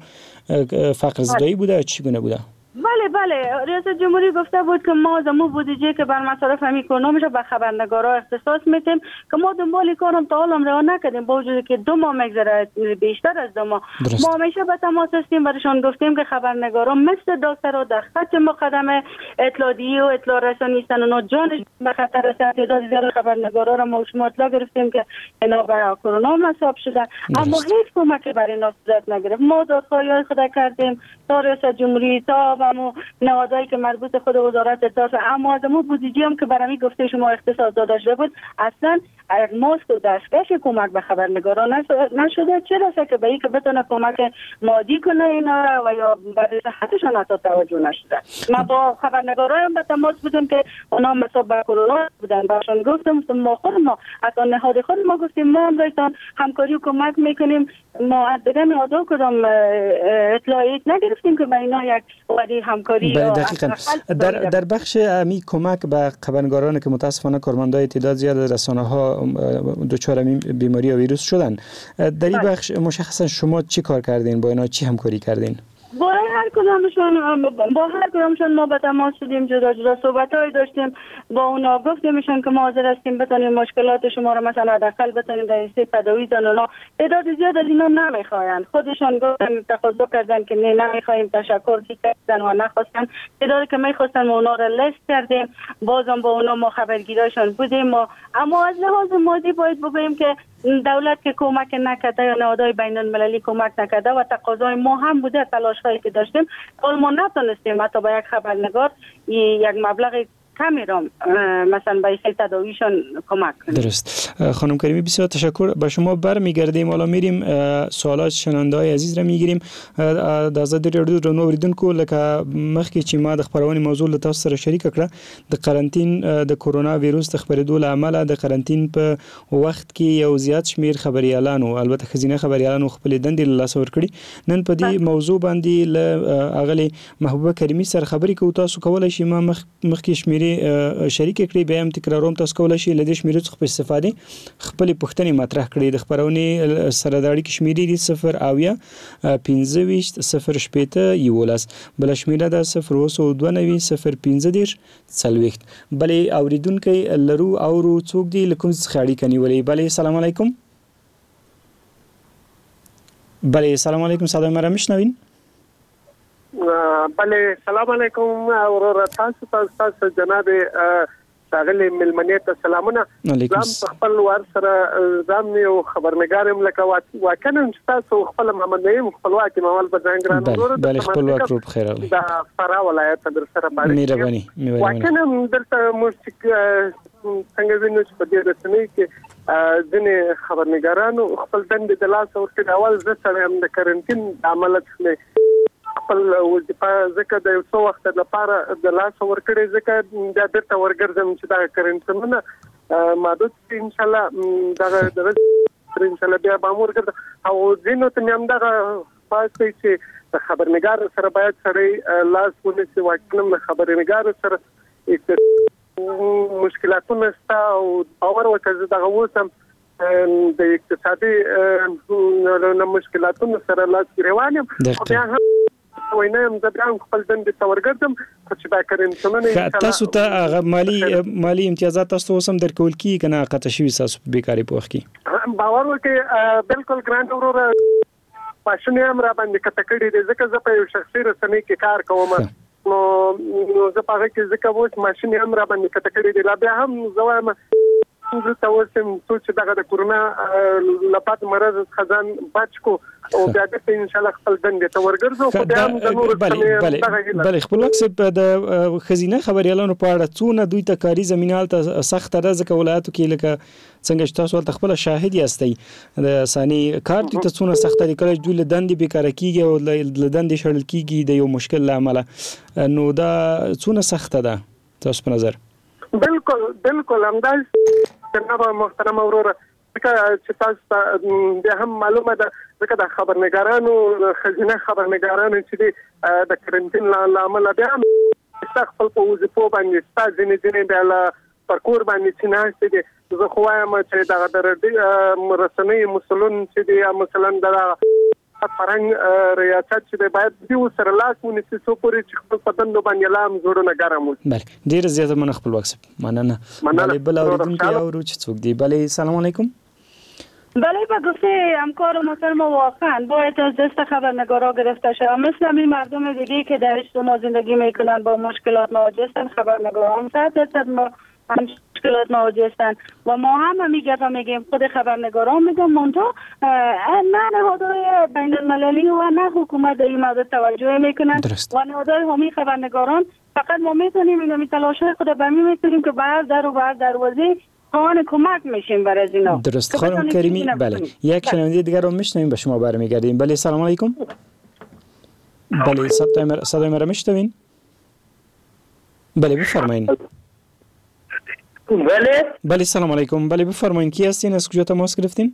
فقر زدایی بوده، چگونه بوده؟ بله بله، ریاست جمهوری گفته بود که ما زمو بودجه که بر مصارف همی کرونا میشه به خبرنگارا اختصاص میتیم که ما دنبال کارم تا حالا راه نکردیم، با وجودی که دو ماه میگذره، بیشتر از دو ماه. ما همیشه به تماس هستیم، برشان گفتیم که خبرنگارا مثل دکترها در خط مقدمه اطلاعیه و اطلاع رسانی هستن، اونا جانش به خطر است. تعداد زیاد خبرنگارا را ما شما اطلاع گرفتیم که اینا برای کرونا مصاب شدن، اما هیچ کمکی برای اینا صورت نگرفت. ما دادخواهی خود کردیم تا ریاست جمهوری تا و نهادهایی که مربوط خود وزارت اطلاعات، اما از مو بودجه هم که برای گفته شما اختصاص داده شده بود، اصلا ماسک و دستکش کمک به خبرنگاران نشده. چرا که به این که بتونه کمک مادی کنه اینا و یا برای صحتشان حتی توجه نشده. ما با خبرنگاران هم به تماس بودیم که اونا مصاب به کرونا بودن، برشان گفتم ما خود ما حتی نهاد خود ما گفتیم ما هم رایتان همکاری و کمک میکنیم. ما از دیگه نهادها کدام اطلاعیت نگرفتیم که به اینا یک وعده همکاری. دقیقاً در در بخش امی کمک به خبرنگاران که متاسفانه کارمندای تعداد زیاد رسانه‌ها دچار بیماری و ویروس شدن، در این بخش مشخصا شما چی کار کردین؟ با اینا چی همکاری کردین؟ با هر کدامشون با هر کدامشون ما به تماس شدیم، جدا جدا صحبت‌های داشتیم با اونا، گفتیمشون که ما حاضر هستیم بتونیم مشکلات شما رو مثلا حداقل بتونیم در حصه پدوی دادن. اونا تعداد زیاد از اینا نمیخواین، خودشون گفتن تقاضا کردن که نه نمیخوایم، تشکر کردن و نخواستن. تعدادی که میخواستن ما اونا رو لیست کردیم، بازم با اونا ما خبرگیراشون بودیم. ما اما از لحاظ مادی باید بگوییم که دولت که کمک نکرده یا نهادهای بین المللی کمک نکرده و تقاضای ما هم بوده، تلاش هایی که داشتیم، ولی ما نتونستیم حتی با یک خبرنگار یک مبلغ کمی را مثلا به این تداویشان کمک کنیم. درست. خانم کریمی بسیار تشکر. به شما برمیگردیم. حالا میریم سوالات شنونده های عزیز را میگیریم. د آزادي رادیو درنو اوریدونکو لکه مخکې چې ما د خبرونې موضوع له تاسو سره شریک کړه د قرنټین د کورونا وایروس د خبرېدو له امله د قرنټین په وخت کې یو زیات شمیر خبريالانو البته خزینه خبريالانو خپل دندې له لاس ورکړي. نن په دې موضوع باندې له اغلی محبوبه کریمی سره خبرې کوو. تاسو کولای شئ ما مخ مخکې شمیرې شریک کړئ بیا هم تکراروم. تاسو کولای شئ له دې شمیرې څخه په استفاده خپل پوښتنې مطرح کړئ. د خبرونې سره د اړیکې شمیرې دي صفر اویا پنځه ویشت صفر شپېته یولس بل شمیره ده صفر اوسو دوه نوي صفر پنځه دېرش څلوېښت. بلې اوریدونکي لرو او څوک دی له کوم څخه اړیکه نیولې. بلې سلام علیکم. بله سلام علیکم. صدای ما را میشنوین؟ بله سلام علیکم اورور تاسو تاسو جناب ښاغلي ملمنې ته سلامونه. زم خپل ور سره زم یو خبرنګارم لکه واکنه تاسو خپل محمد نعیم خپلواکي مول په ځانګړي ورور بله خپلواک روپ خیر علي دا فرا ولایت در سره باندې مهرباني مهرباني واکنه درته موسیق څنګه وینئ په دې رسنۍ کې ځینې خبرنګارانو خپل دندې د لاس ورکړي. اول زه سره هم د کرنټین عمل څخه خپل وظیفه ځکه د یو څو وخت لپاره د لاس ورکړي ځکه د درته ورګرځم چې دا کرنټینونه ماده ان شاء الله دا د ان شاء الله بیا به ورګرځم او ځینو ته هم دا پاتې چې د خبرنګار سره باید سره لاس ونیسي. واکنه خبرنګار سره مشکلاتونه ستا او باور وکړه دغه وسم د اقتصادي مشکلاتونو سره لاس روان یم. بیا هم وینم زه بیا خپل دندې ته ورګرځم چې دا کرنټینونه تاسو ته هغه مالی مالی امتیازات تاسو هم درکول کی کنه قطع شوی تاسو په بیکاری په وخت کې باور وکړئ بالکل ګرانټ ورور پښنه هم را باندې کته کړی دی ځکه زه په یو شخصي رسنۍ کې کار کوم نو نو زه په هغه کې ځکه وځ ماشين هم را باندې کته کړی دی. لا بیا هم زوایم زه تاسو هم سوچ دغه د کورونا لپاره مرز خزان بچ کو او بیا د ان شاء الله خپل دندې ته ورګرځو. خو بیا هم د نور بله بله خپلواک سپ د خزینه خبريالانو په اړه څونه دوی ته کاری زمينه ته سخت راځه ولایتو کې لکه څنګه چې تاسو ته خپل شاهد یاستئ د ثاني کار ته څونه سخت لري کله دوی له دندې بیکاره کیږي او له دندې شړل کیږي د یو مشکل لامل نو دا څونه سخت ده تاسو په نظر؟ بالکل بالکل همداز جناب محترم اورور چې تاسو د هم معلومه ده ځکه د خبرنګارانو خزینه خبرنګارانو چې د کرنټین لامل بیا خپل په وظیفو باندې ستاسو ځینې ځینې د پرکور باندې چې نه دي زه خو وایم چې دا د رسنۍ مسلون چې دی مثلا د فرنګ ریاست چې باید دیو سره لاس ونیسي څو پورې چې خپل پدن باندې لام جوړونه ګرام وي. بله ډیر زیاته من خپل وخت مننه. بله بل اوریدونکو او چې څوک دی. بله سلام علیکم. بله به گفته همکار محترم واقعا باید از دست خبرنگارا گرفته شود مثل همین مردم دیگه که در اجتماع زندگی میکنن با مشکلات مواجه هستند. خبرنگارا هم صد درصد ما هم مشکلات مواجه هستند و ما هم میگیم میگیم خود خبرنگاران میگم منتها نه نهادهای بین المللی و نه حکومت در این مورد توجه میکنن و نهادهای حامی خبرنگاران فقط ما میتونیم این تلاش‌های خود برمی میتونیم که بر در و بر دروازه خواهان کمک میشیم برای از اینا. درست خانم کریمی. بله یک شنونده دیگر رو میشنویم به شما برمیگردیم. بله سلام علیکم. بله صدای مرا میشنوین؟ بله بفرمایید. بله بله سلام علیکم. بله بفرمایید کی هستین از کجا تماس گرفتین؟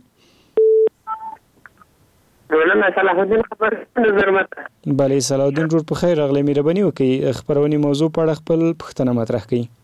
مولانا صلاح الدین خبر نظر. بله صلاح الدین جوړ په خیر راغلی. مهرباني وکړئ خبرونې موضوع په اړه خپل پوښتنه مطرح کړئ.